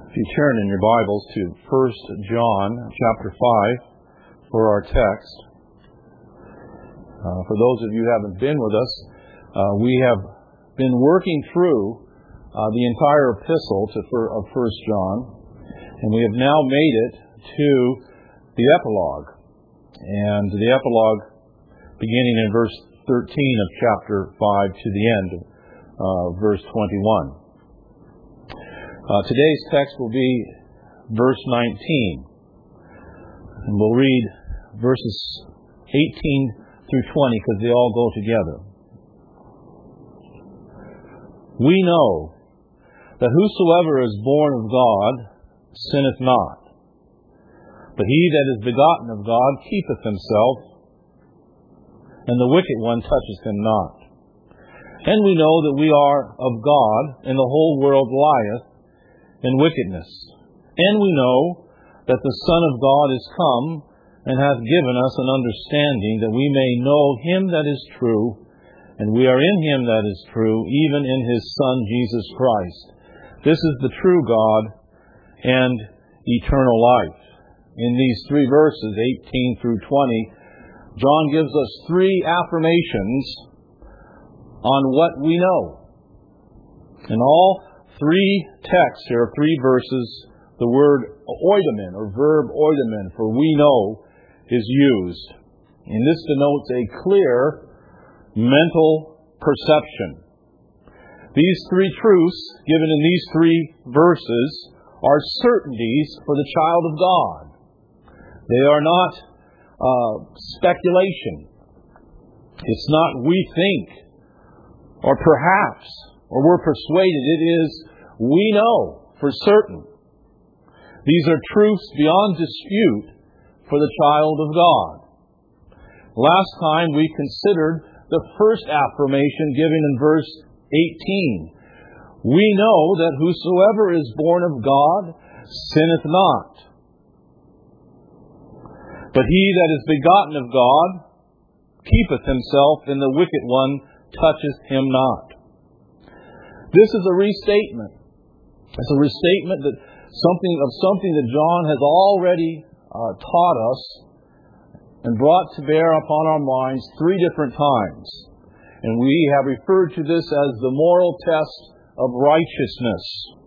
If you turn in your Bibles to 1 John chapter 5 for our text. For those of you who haven't been with us, we have been working through the entire epistle of 1 John, and we have now made it to the epilogue. And the epilogue beginning in verse 13 of chapter 5 to the end of verse 21. Today's text will be verse 19. And we'll read verses 18 through 20 because they all go together. We know that whosoever is born of God sinneth not. But he that is begotten of God keepeth himself, and the wicked one toucheth him not. And we know that we are of God, and the whole world lieth in wickedness. And we know that the Son of God is come, and hath given us an understanding that we may know Him that is true, and we are in Him that is true, even in His Son Jesus Christ. This is the true God and eternal life. In these three verses, 18 through 20, John gives us three affirmations on what we know. In all three texts here, three verses, the word oidomen, or verb oidomen, for we know, is used. And this denotes a clear mental perception. These three truths, given in these three verses, are certainties for the child of God. They are not speculation. It's not we think, or perhaps, or we're persuaded. It is we know for certain. These are truths beyond dispute for the child of God. Last time we considered the first affirmation given in verse 18. We know that whosoever is born of God sinneth not. But he that is begotten of God keepeth himself, and the wicked one toucheth him not. This is a restatement. It's a restatement that something that John has already taught us and brought to bear upon our minds three different times. And we have referred to this as the moral test of righteousness.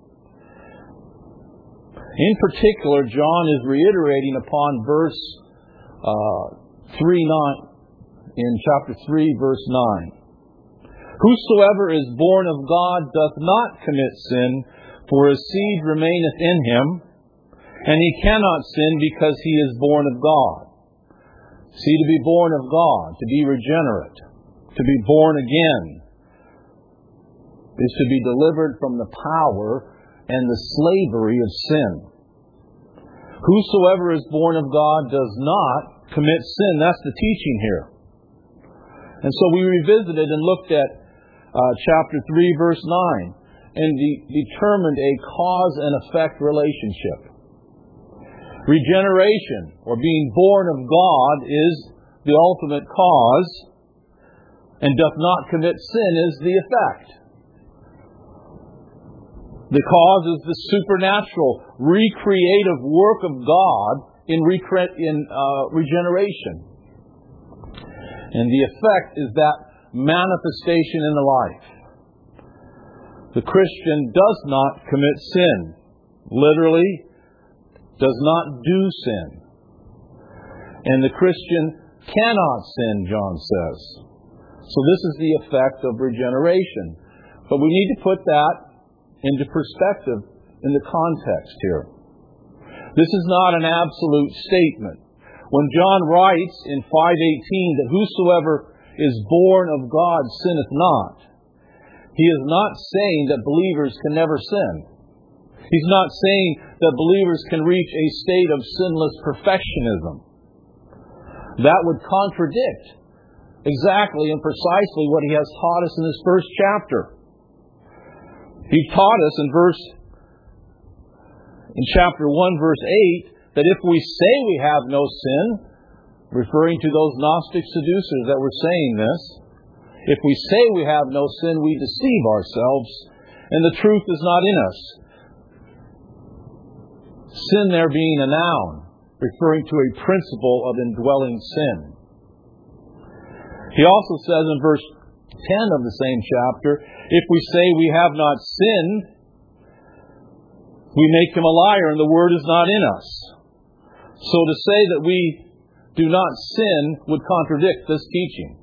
In particular, John is reiterating upon verse 3:9 in chapter 3, verse 9. Whosoever is born of God doth not commit sin, for his seed remaineth in him, and he cannot sin because he is born of God. See, to be born of God, to be regenerate, to be born again, is to be delivered from the power and the slavery of sin. Whosoever is born of God does not commit sin. That's the teaching here. And so we revisited and looked at chapter 3, verse 9, and determined a cause and effect relationship. Regeneration, or being born of God, is the ultimate cause, and doth not commit sin is the effect. The cause is the supernatural, recreative work of God in regeneration. And the effect is that manifestation in the life. The Christian does not commit sin. Literally, does not do sin. And the Christian cannot sin, John says. So this is the effect of regeneration. But we need to put that into perspective in the context here. This is not an absolute statement. When John writes in 5:18 that whosoever is born of God sinneth not, he is not saying that believers can never sin. He's not saying that believers can reach a state of sinless perfectionism. That would contradict exactly and precisely what he has taught us in this first chapter. He taught us in chapter 1, verse 8, that if we say we have no sin, referring to those Gnostic seducers that were saying this, if we say we have no sin, we deceive ourselves, and the truth is not in us. Sin there being a noun, referring to a principle of indwelling sin. He also says in verse 10 of the same chapter, if we say we have not sinned, we make him a liar and the word is not in us. So to say that we do not sin would contradict this teaching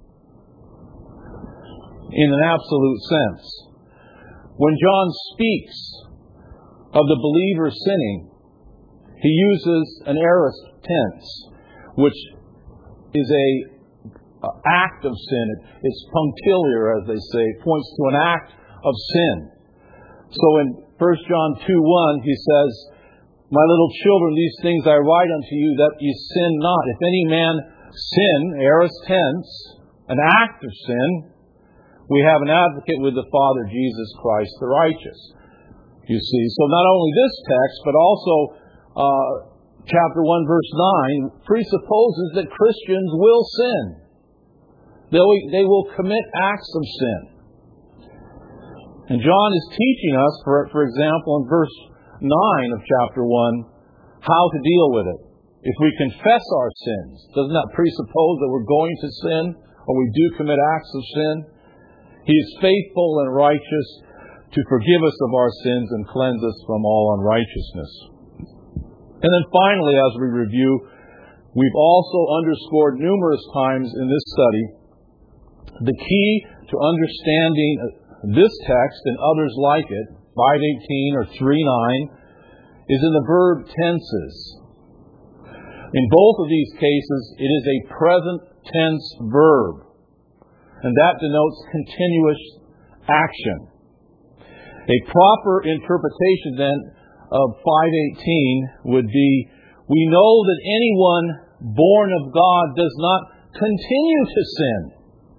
in an absolute sense. When John speaks of the believer sinning, he uses an aorist tense, which is an act of sin. It's punctiliar, as they say. It points to an act of sin. So in 1 John 2:1, he says, my little children, these things I write unto you, that ye sin not. If any man sin, aorist tense, an act of sin, we have an advocate with the Father, Jesus Christ the righteous. You see, so not only this text, but also chapter 1, verse 9, presupposes that Christians will sin. They will commit acts of sin. And John is teaching us, for example, in verse 9 of chapter 1, how to deal with it. If we confess our sins, doesn't that presuppose that we're going to sin, or we do commit acts of sin? He is faithful and righteous to forgive us of our sins and cleanse us from all unrighteousness. And then finally, as we review, we've also underscored numerous times in this study the key to understanding this text and others like it, 5:18 or 3:9, is in the verb tenses. In both of these cases, it is a present tense verb, and that denotes continuous action. A proper interpretation then of 5:18 would be, we know that anyone born of God does not continue to sin.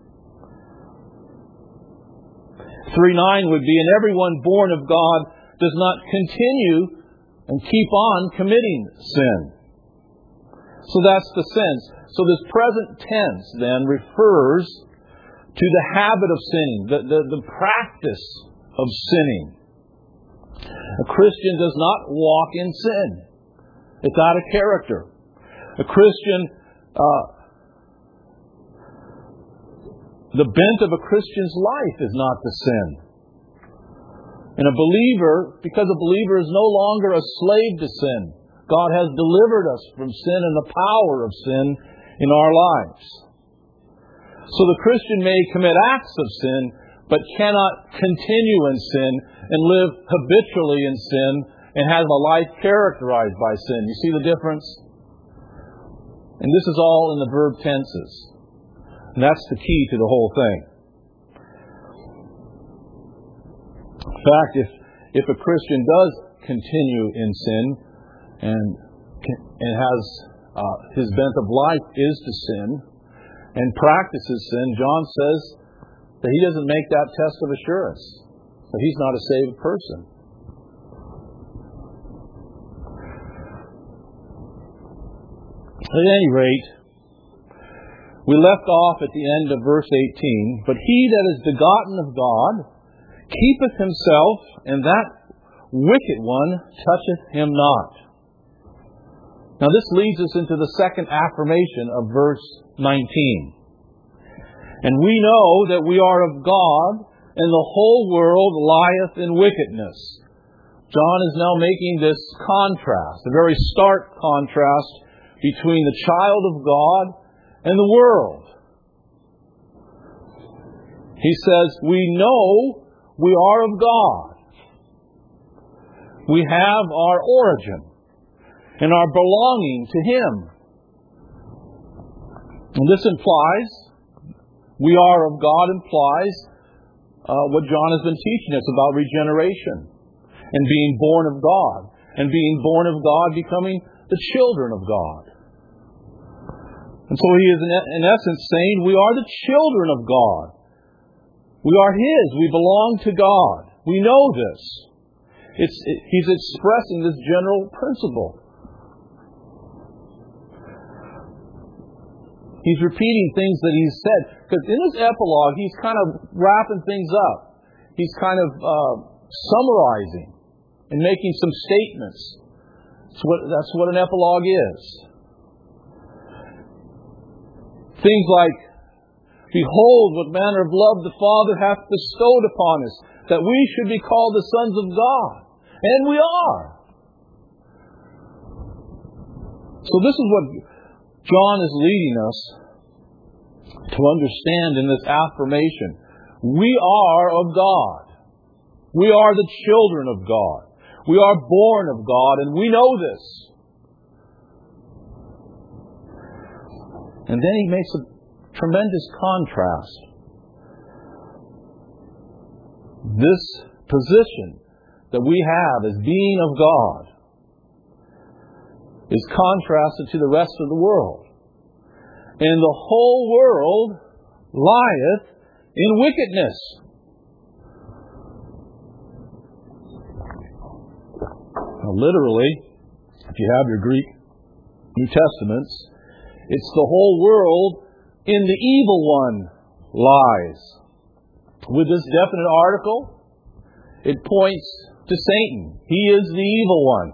3:9 would be, and everyone born of God does not continue and keep on committing sin. So that's the sense. So this present tense then refers to the habit of sinning, the practice of sinning. A Christian does not walk in sin. It's out of character. A Christian, the bent of a Christian's life is not to sin. And a believer, because a believer is no longer a slave to sin, God has delivered us from sin and the power of sin in our lives. So the Christian may commit acts of sin, but cannot continue in sin and live habitually in sin and have a life characterized by sin. You see the difference? And this is all in the verb tenses. And that's the key to the whole thing. In fact, if a Christian does continue in sin and has his bent of life is to sin and practices sin, John says that he doesn't make that test of assurance. So he's not a saved person. At any rate, we left off at the end of verse 18, but he that is begotten of God keepeth himself, and that wicked one toucheth him not. Now this leads us into the second affirmation of verse 19. And we know that we are of God, and the whole world lieth in wickedness. John is now making this contrast, a very stark contrast between the child of God and the world. He says, we know we are of God. We have our origin and our belonging to Him. And this implies, we are of God implies what John has been teaching us about regeneration and being born of God. And being born of God, becoming the children of God. And so he is in essence saying, we are the children of God. We are His. We belong to God. We know this. He's expressing this general principle. He's repeating things that He's said. Because in his epilogue, He's kind of wrapping things up. He's kind of summarizing and making some statements. That's what an epilogue is. Things like, behold, what manner of love the Father hath bestowed upon us, that we should be called the sons of God. And we are. So this is what John is leading us to understand in this affirmation. We are of God. We are the children of God. We are born of God, and we know this. And then he makes a tremendous contrast. This position that we have as being of God is contrasted to the rest of the world. And the whole world lieth in wickedness. Now, literally, if you have your Greek New Testaments, it's the whole world in the evil one lies. With this definite article, it points to Satan. He is the evil one.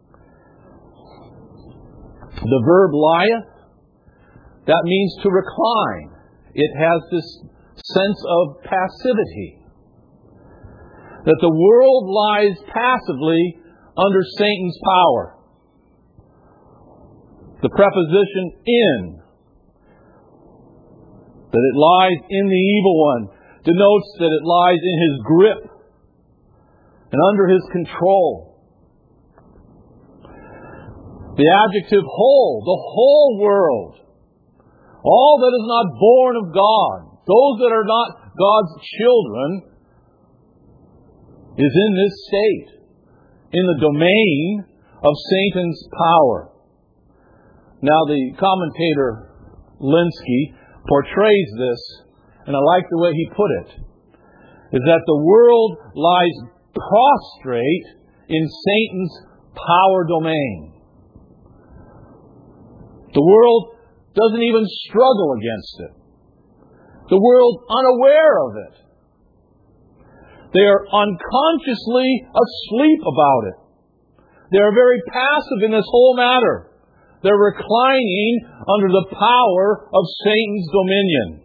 The verb lieth, that means to recline. It has this sense of passivity. That the world lies passively under Satan's power. The preposition in, that it lies in the evil one, denotes that it lies in his grip and under his control. The adjective whole, the whole world, all that is not born of God, those that are not God's children, is in this state, in the domain of Satan's power. Now, the commentator Linsky portrays this, and I like the way he put it, is that the world lies prostrate in Satan's power domain. The world doesn't even struggle against it. The world's unaware of it. They are unconsciously asleep about it. They are very passive in this whole matter. They're reclining under the power of Satan's dominion.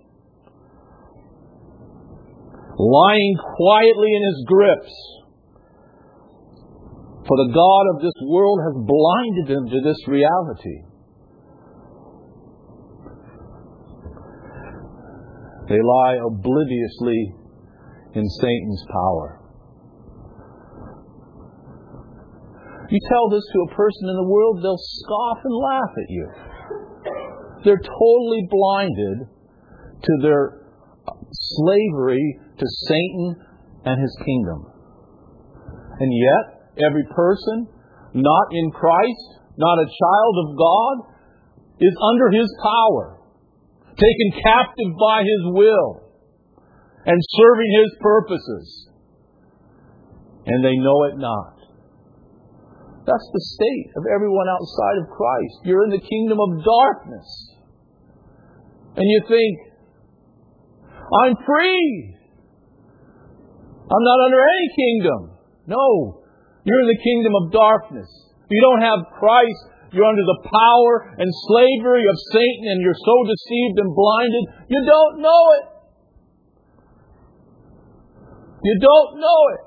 Lying quietly in his grips. For the God of this world has blinded them to this reality. They lie obliviously in Satan's power. You tell this to a person in the world, they'll scoff and laugh at you. They're totally blinded to their slavery to Satan and his kingdom. And yet, every person not in Christ, not a child of God, is under his power, taken captive by his will, and serving his purposes. And they know it not. That's the state of everyone outside of Christ. You're in the kingdom of darkness. And you think, I'm free. I'm not under any kingdom. No, you're in the kingdom of darkness. If you don't have Christ, you're under the power and slavery of Satan, and you're so deceived and blinded, you don't know it. You don't know it.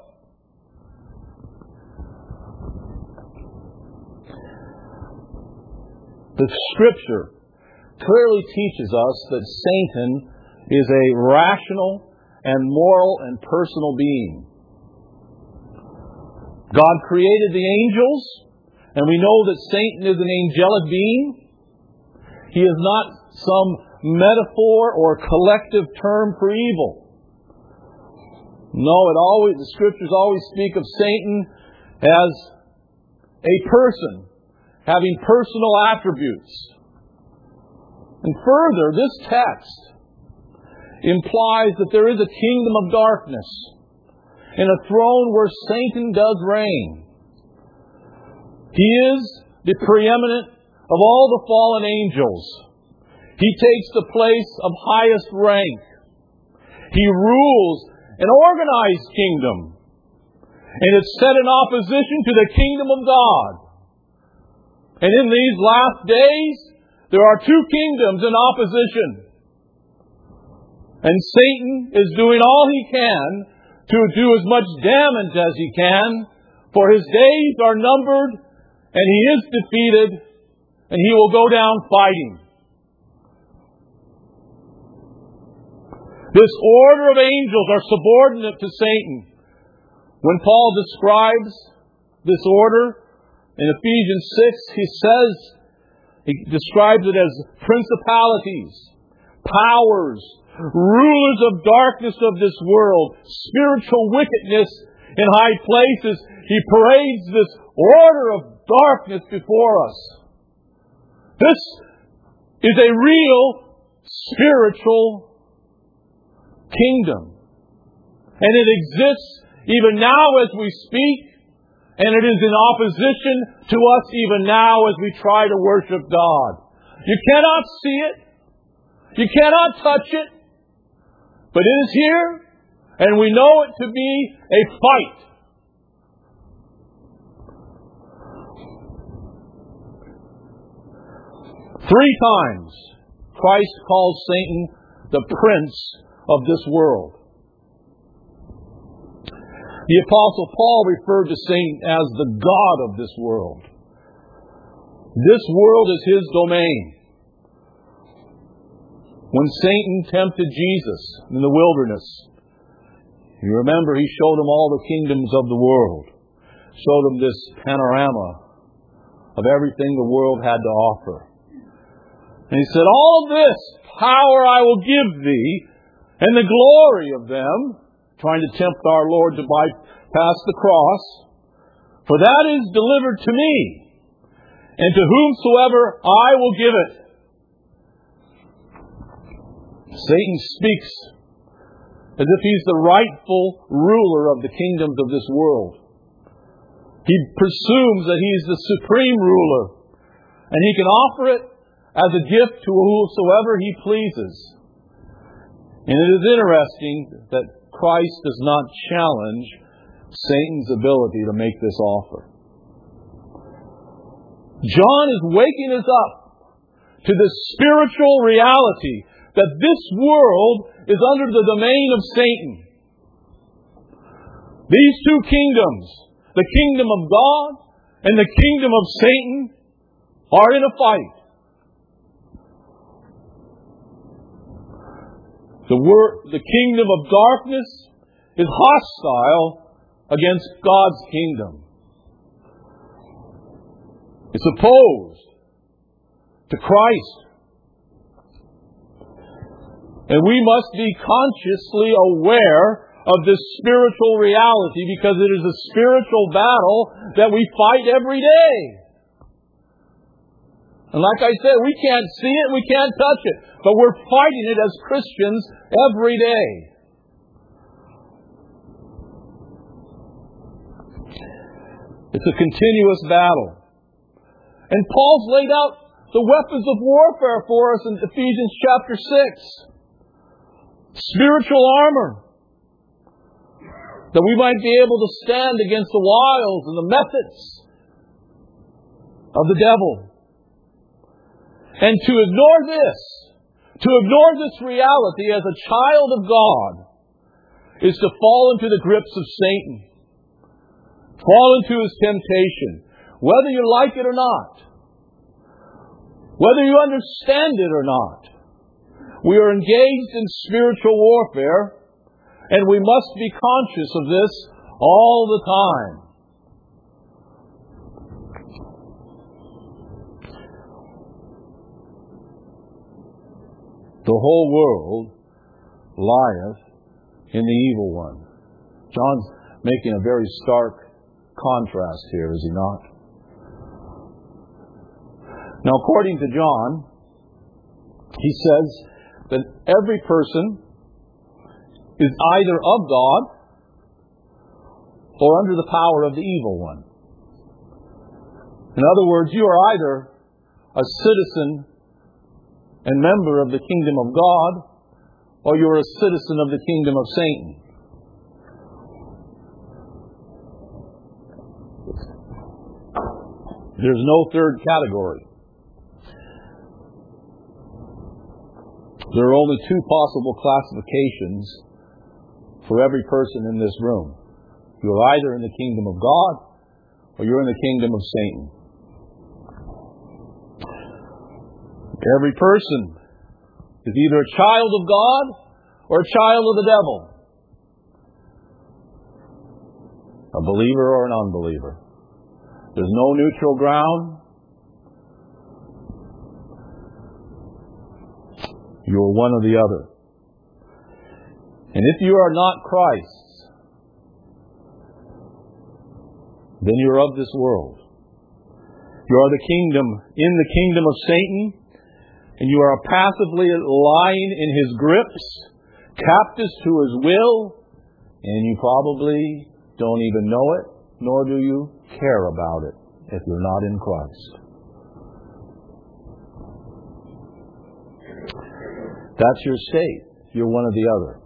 The Scripture clearly teaches us that Satan is a rational and moral and personal being. God created the angels, and we know that Satan is an angelic being. He is not some metaphor or collective term for evil. No, the Scriptures always speak of Satan as a person, having personal attributes. And further, this text implies that there is a kingdom of darkness and a throne where Satan does reign. He is the preeminent of all the fallen angels. He takes the place of highest rank. He rules an organized kingdom, and it's set in opposition to the kingdom of God. And in these last days, there are two kingdoms in opposition. And Satan is doing all he can to do as much damage as he can, for his days are numbered, and he is defeated, and he will go down fighting. This order of angels are subordinate to Satan. When Paul describes this order in Ephesians 6, he describes it as principalities, powers, rulers of darkness of this world, spiritual wickedness in high places. He parades this order of darkness before us. This is a real spiritual kingdom. And it exists even now as we speak, and it is in opposition to us even now as we try to worship God. You cannot see it. You cannot touch it. But it is here, and we know it to be a fight. Three times Christ calls Satan the prince of this world. The Apostle Paul referred to Satan as the god of this world. This world is his domain. When Satan tempted Jesus in the wilderness, you remember he showed him all the kingdoms of the world. Showed him this panorama of everything the world had to offer. And he said, all of this power I will give thee, and the glory of them, trying to tempt our Lord to bypass the cross, for that is delivered to me, and to whomsoever I will give it. Satan speaks as if he's the rightful ruler of the kingdoms of this world. He presumes that he's the supreme ruler, and he can offer it as a gift to whosoever he pleases. And it is interesting that Christ does not challenge Satan's ability to make this offer. John is waking us up to the spiritual reality that this world is under the domain of Satan. These two kingdoms, the kingdom of God and the kingdom of Satan, are in a fight. The kingdom of darkness is hostile against God's kingdom. It's opposed to Christ. And we must be consciously aware of this spiritual reality, because it is a spiritual battle that we fight every day. And like I said, we can't see it, we can't touch it, but we're fighting it as Christians every day. It's a continuous battle. And Paul's laid out the weapons of warfare for us in Ephesians chapter 6. Spiritual armor, that we might be able to stand against the wiles and the methods of the devil. And to ignore this reality as a child of God, is to fall into the grips of Satan. Fall into his temptation. Whether you like it or not. Whether you understand it or not. We are engaged in spiritual warfare, and we must be conscious of this all the time. The whole world lieth in the evil one. John's making a very stark contrast here, is he not? Now, according to John, he says that every person is either of God or under the power of the evil one. In other words, you are either a citizen and member of the kingdom of God, or you are a citizen of the kingdom of Satan. There's no third category. There are only two possible classifications for every person in this room. You're either in the kingdom of God or you're in the kingdom of Satan. Every person is either a child of God or a child of the devil. A believer or an unbeliever. There's no neutral ground. You're one or the other. And if you are not Christ, then you're of this world. You are in the kingdom of Satan, and you are passively lying in his grips, captives to his will, and you probably don't even know it, nor do you care about it if you're not in Christ. That's your state. You're one or the other.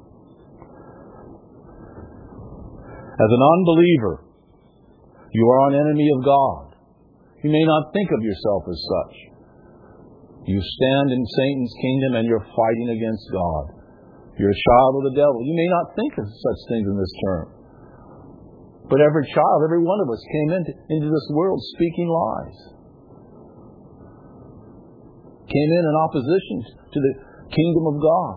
As an unbeliever, you are an enemy of God. You may not think of yourself as such. You stand in Satan's kingdom and you're fighting against God. You're a child of the devil. You may not think of such things in this term. But every child, every one of us came into this world speaking lies. Came in opposition to the kingdom of God.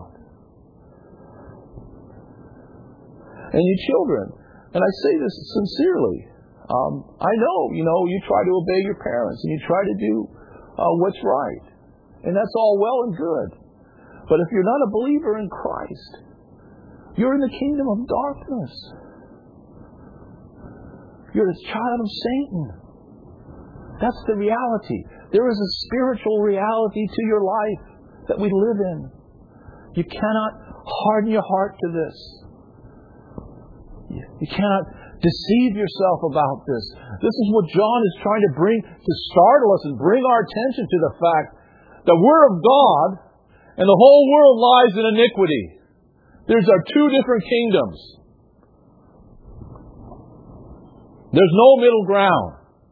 And you children, and I say this sincerely, I know, you try to obey your parents and you try to do what's right. And that's all well and good. But if you're not a believer in Christ, you're in the kingdom of darkness. You're a child of Satan. That's the reality. There is a spiritual reality to your life that we live in. You cannot harden your heart to this. You cannot deceive yourself about this. This is what John is trying to bring, to startle us and bring our attention to the fact that we're of God and the whole world lies in iniquity. There's our two different kingdoms. There's no middle ground.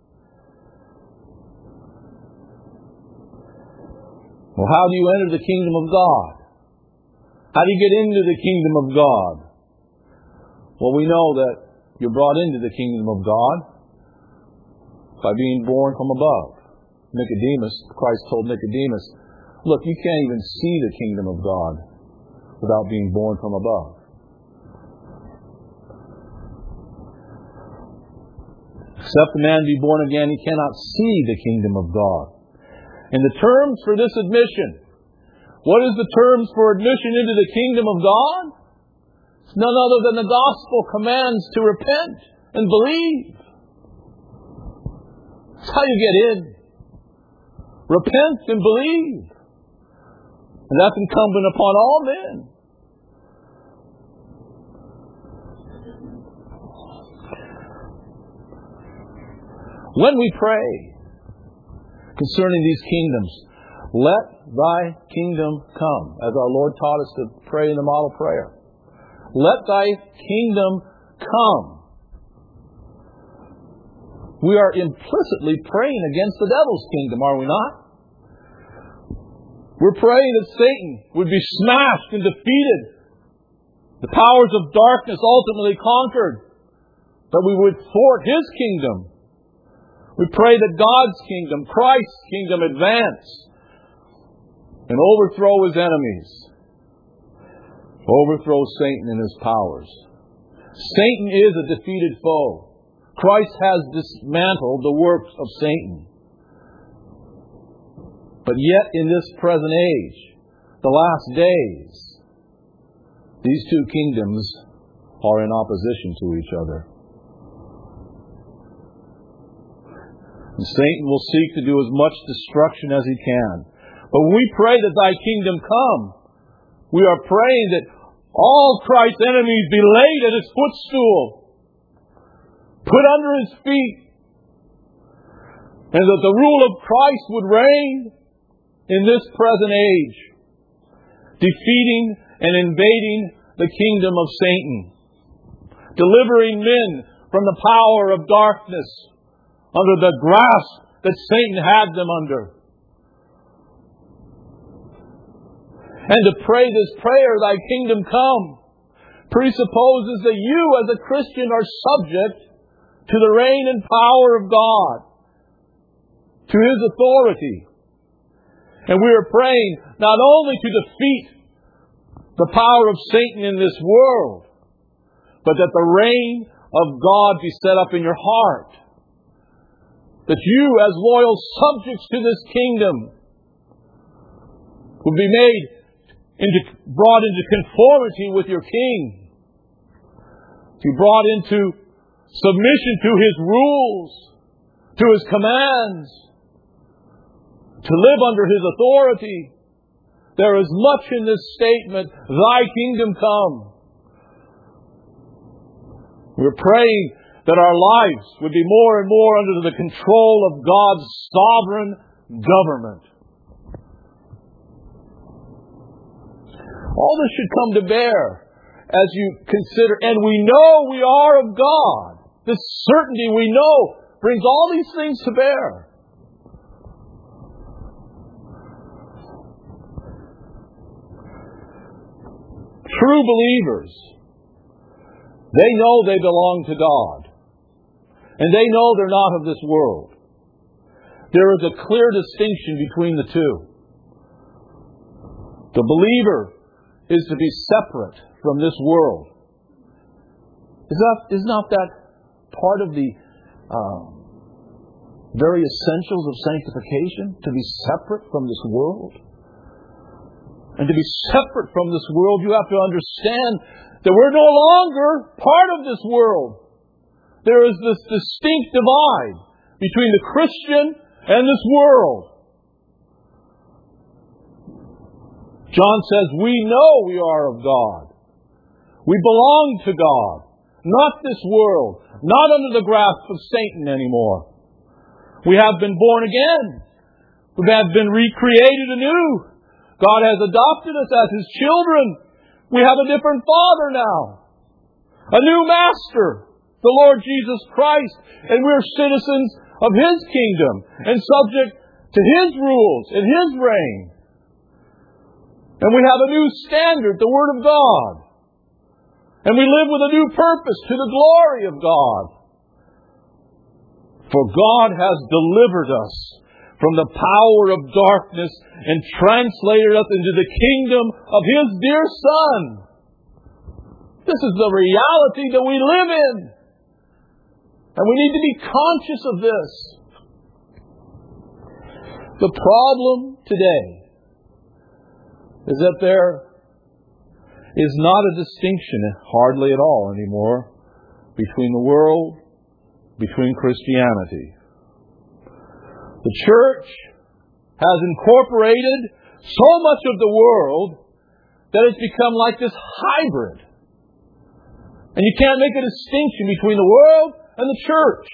Well, how do you enter the kingdom of God? How do you get into the kingdom of God? Well, we know that you're brought into the kingdom of God by being born from above. Christ told Nicodemus, look, you can't even see the kingdom of God without being born from above. Except the man be born again, he cannot see the kingdom of God. And the terms for this admission, what is the terms for admission into the kingdom of God? It's none other than the gospel commands to repent and believe. That's how you get in. Repent and believe. And that's incumbent upon all men. When we pray concerning these kingdoms, let thy kingdom come, as our Lord taught us to pray in the model prayer. Let thy kingdom come. We are implicitly praying against the devil's kingdom, are we not? We're praying that Satan would be smashed and defeated, the powers of darkness ultimately conquered, that we would thwart his kingdom. We pray that God's kingdom, Christ's kingdom, advance and overthrow his enemies. Overthrow Satan and his powers. Satan is a defeated foe. Christ has dismantled the works of Satan. But yet in this present age, the last days, these two kingdoms are in opposition to each other. And Satan will seek to do as much destruction as he can. But when we pray that thy kingdom come, we are praying that all Christ's enemies be laid at his footstool, put under his feet, and that the rule of Christ would reign in this present age, defeating and invading the kingdom of Satan, delivering men from the power of darkness under the grasp that Satan had them under. And to pray this prayer, Thy kingdom come, presupposes that you as a Christian are subject to the reign and power of God, to His authority. And we are praying not only to defeat the power of Satan in this world, but that the reign of God be set up in your heart. That you, as loyal subjects to this kingdom, will be brought into conformity with your King. To be brought into submission to His rules, to His commands, to live under His authority. There is much in this statement, Thy kingdom come. We're praying that our lives would be more and more under the control of God's sovereign government. All this should come to bear as you consider, and we know we are of God. This certainty we know brings all these things to bear. True believers, they know they belong to God. And they know they're not of this world. There is a clear distinction between the two. The believer is to be separate from this world. Is not that part of the very essentials of sanctification? To be separate from this world? And to be separate from this world, you have to understand that we're no longer part of this world. There is this distinct divide between the Christian and this world. John says, we know we are of God. We belong to God, not this world, not under the grasp of Satan anymore. We have been born again. We have been recreated anew. God has adopted us as His children. We have a different Father now. A new Master, the Lord Jesus Christ. And we're citizens of His kingdom and subject to His rules and His reign. And we have a new standard, the Word of God. And we live with a new purpose to the glory of God. For God has delivered us from the power of darkness and translated us into the kingdom of His dear Son. This is the reality that we live in. And we need to be conscious of this. The problem today is that there is not a distinction, hardly at all anymore, between the world, between Christianity. The church has incorporated so much of the world that it's become like this hybrid. And you can't make a distinction between the world and the church.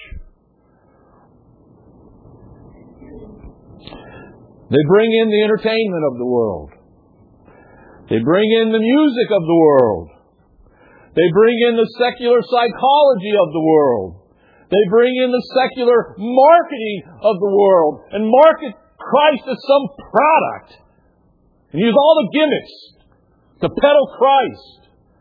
They bring in the entertainment of the world. They bring in the music of the world. They bring in the secular psychology of the world. They bring in the secular marketing of the world and market Christ as some product. And use all the gimmicks to peddle Christ.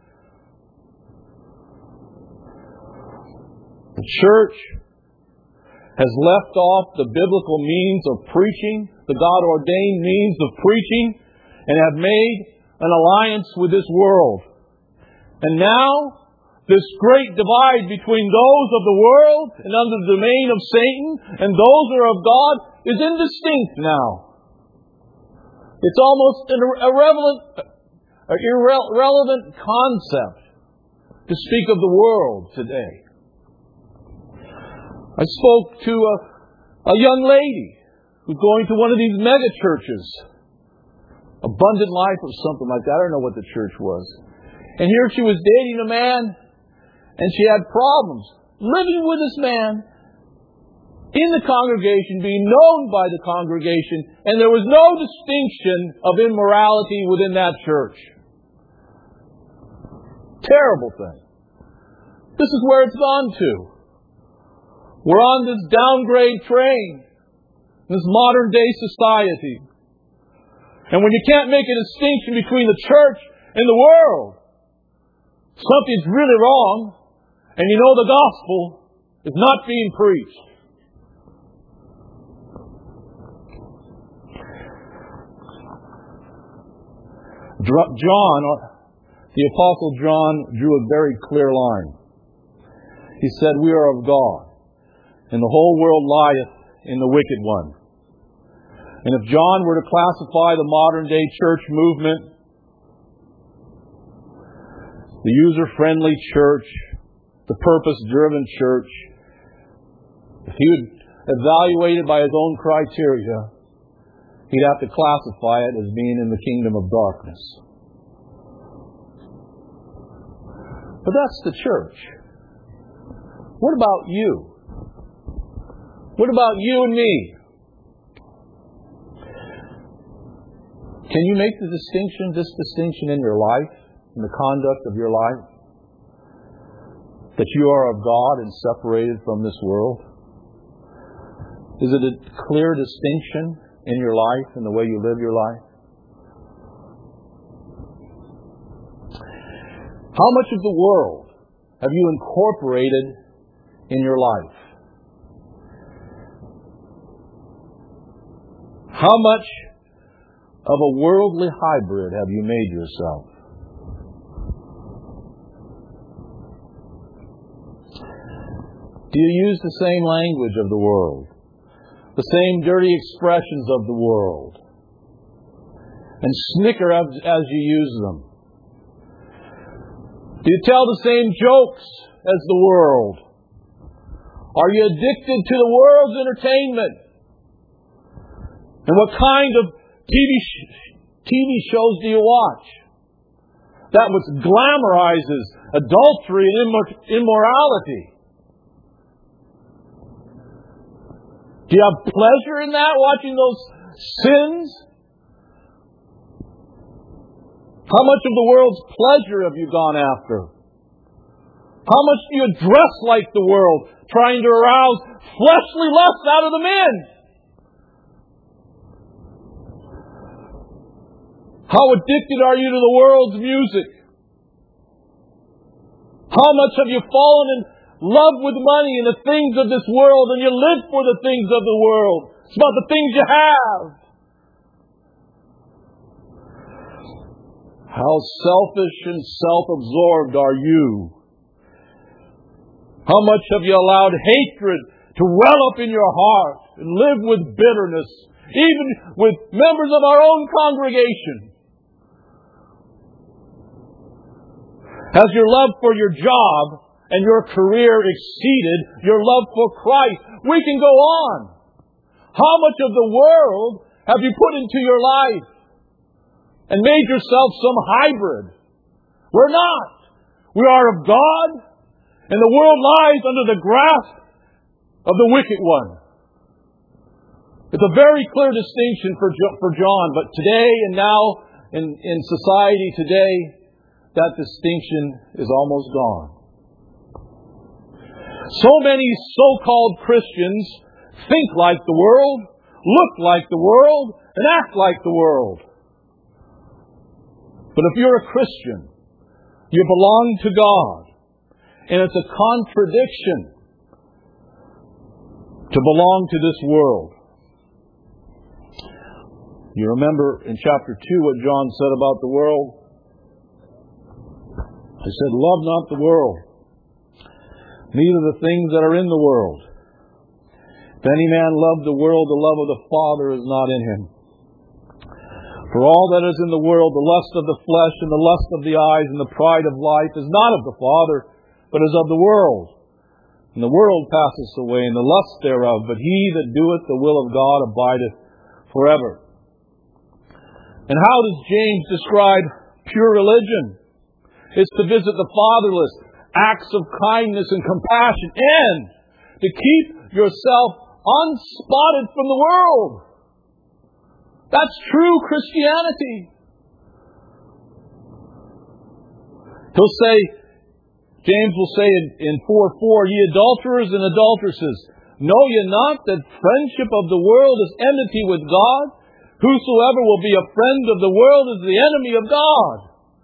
The church has left off the biblical means of preaching, the God-ordained means of preaching, and have made an alliance with this world. And now, this great divide between those of the world and under the domain of Satan and those who are of God is indistinct now. It's almost an irrelevant concept to speak of the world today. I spoke to a young lady who's going to one of these mega churches. Abundant Life or something like that. I don't know what the church was. And here she was dating a man, and she had problems living with this man in the congregation, being known by the congregation, and there was no distinction of immorality within that church. Terrible thing. This is where it's gone to. We're on this downgrade train. this modern day society. And when you can't make a distinction between the church and the world, something's really wrong, and you know the gospel is not being preached. John, the Apostle John, drew a very clear line. He said, "We are of God, and the whole world lieth in the wicked one." And if John were to classify the modern day church movement, the user-friendly church, the purpose-driven church, if he would evaluate it by his own criteria, he'd have to classify it as being in the kingdom of darkness. But that's the church. What about you? What about you and me? Can you make this distinction in your life, in the conduct of your life? That you are of God and separated from this world? Is it a clear distinction in your life and the way you live your life? How much of the world have you incorporated in your life? How much of a worldly hybrid have you made yourself? Do you use the same language of the world? The same dirty expressions of the world? And snicker as you use them? Do you tell the same jokes as the world? Are you addicted to the world's entertainment? And what kind of TV shows do you watch? That which glamorizes adultery and immorality. Do you have pleasure in that, watching those sins? How much of the world's pleasure have you gone after? How much do you dress like the world, trying to arouse fleshly lust out of the men? How addicted are you to the world's music? How much have you fallen in love with money and the things of this world, and you live for the things of the world? It's about the things you have. How selfish and self-absorbed are you? How much have you allowed hatred to well up in your heart and live with bitterness, even with members of our own congregation? Has your love for your job and your career exceeded your love for Christ? We can go on. How much of the world have you put into your life and made yourself some hybrid? We're not. We are of God, and the world lies under the grasp of the wicked one. It's a very clear distinction for John, but today and now in society today, that distinction is almost gone. So many so-called Christians think like the world, look like the world, and act like the world. But if you're a Christian, you belong to God. And it's a contradiction to belong to this world. You remember in chapter 2 what John said about the world? He said, "Love not the world, neither the things that are in the world. If any man love the world, the love of the Father is not in him. For all that is in the world, the lust of the flesh and the lust of the eyes and the pride of life is not of the Father, but is of the world. And the world passeth away, and the lust thereof, but he that doeth the will of God abideth forever." And how does James describe pure religion? It's to visit the fatherless, acts of kindness and compassion, and to keep yourself unspotted from the world. That's true Christianity. He'll say, James will say in 4:4, "Ye adulterers and adulteresses, Know ye not that friendship of the world is enmity with God? Whosoever will be a friend of the world is the enemy of God.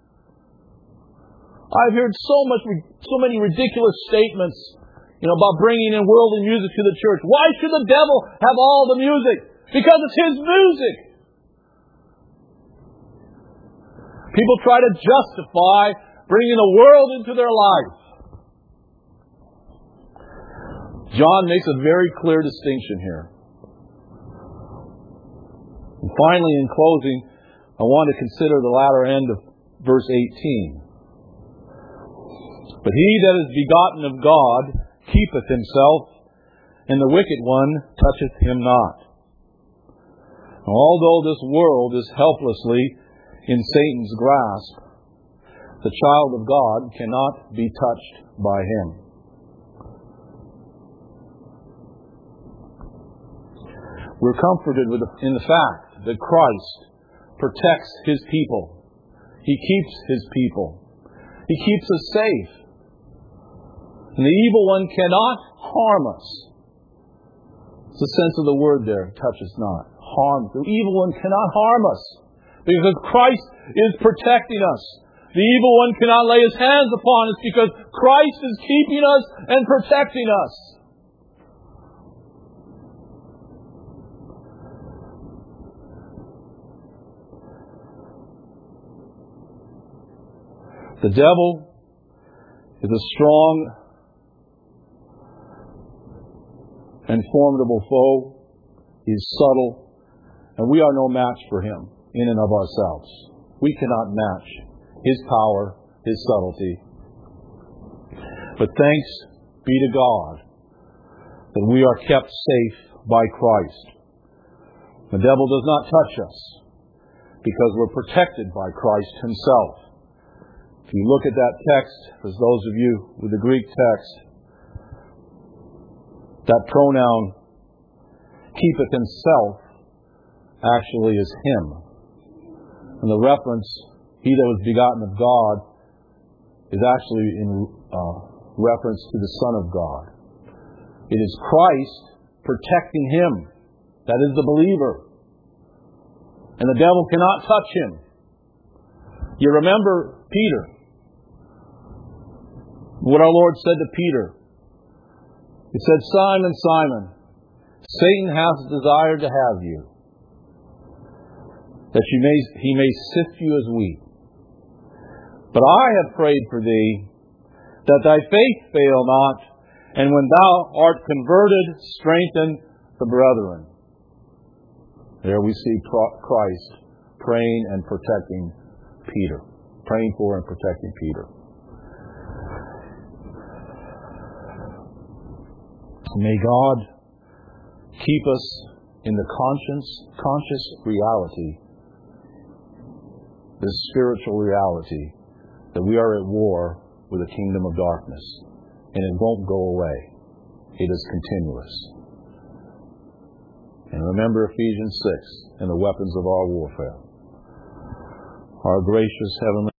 I've heard so many ridiculous statements, about bringing in worldly music to the church. Why should the devil have all the music? Because it's his music. People try to justify bringing the world into their life. John makes a very clear distinction here. And finally, in closing, I want to consider the latter end of verse 18. But he that is begotten of God keepeth himself, and the wicked one toucheth him not. Now, although this world is helplessly in Satan's grasp, the child of God cannot be touched by him. We're comforted in the fact that Christ protects His people. He keeps His people. He keeps us safe. And the evil one cannot harm us. It's the sense of the word there, touch us not. Harm. The evil one cannot harm us because Christ is protecting us. The evil one cannot lay his hands upon us because Christ is keeping us and protecting us. The devil is a strong and formidable foe. He's subtle, and we are no match for him in and of ourselves. We cannot match his power, his subtlety. But thanks be to God that we are kept safe by Christ. The devil does not touch us because we're protected by Christ Himself. If you look at that text, for those of you with the Greek text, that pronoun, keepeth himself, actually is him. And the reference, he that was begotten of God, is actually in reference to the Son of God. It is Christ protecting him. That is the believer. And the devil cannot touch him. You remember Peter. What our Lord said to Peter. He said, Simon, Simon, Satan hath desired to have you, that he may sift you as wheat. But I have prayed for thee, that thy faith fail not, and when thou art converted, strengthen the brethren. There we see Christ praying and protecting Peter. Praying for and protecting Peter. May God keep us in the conscious reality, this spiritual reality, that we are at war with the kingdom of darkness. And it won't go away. It is continuous. And remember Ephesians 6 and the weapons of our warfare. Our gracious Heavenly